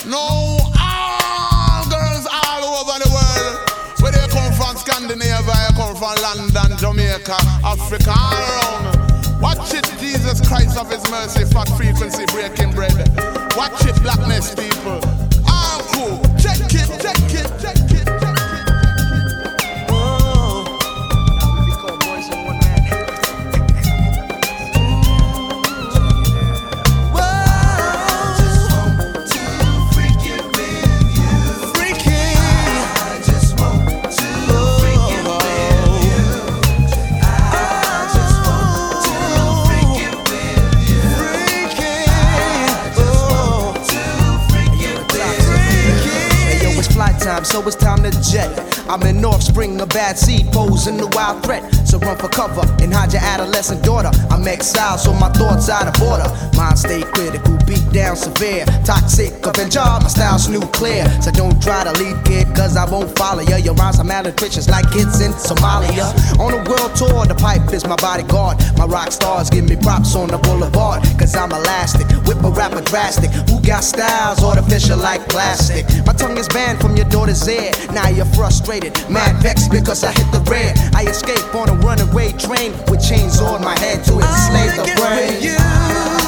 No, all girls all over the world. Where they come from Scandinavia, they come from London, Jamaica, Africa, all around. Watch it, Jesus Christ of His mercy, fat frequency breaking bread. Watch it, blackness people. All cool. Check it, check it, check it, check it. Time, so it's time to jet. I'm an offspring of bad seed, posing a wild threat. So run for cover and hide your adolescent daughter. I'm exiled, so my thoughts out of order. Mind stay critical, beat down severe. Toxic Avenger, my style's nuclear. So don't try to lead, kid, cause I won't follow ya. Your rhymes are malnutritious like kids in Somalia. On a world tour, the pipe is my bodyguard. My rock stars give me props on the boulevard. Cause I'm elastic, whip a rapper drastic. Who got styles artificial like plastic? My tongue is banned from your daughter's ear. Now you're frustrated, mad vexed because I hit the red. I escape on a runaway train with chains on my head to enslave the brain.